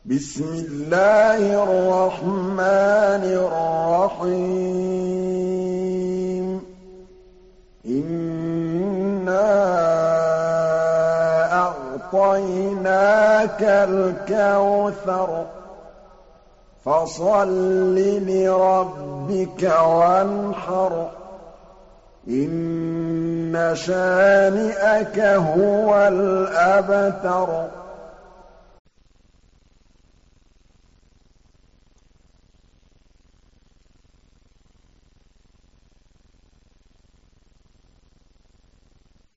بسم الله الرحمن الرحيم إنا أعطيناك الكوثر فصل لربك وانحر إن شانئك هو الأبتر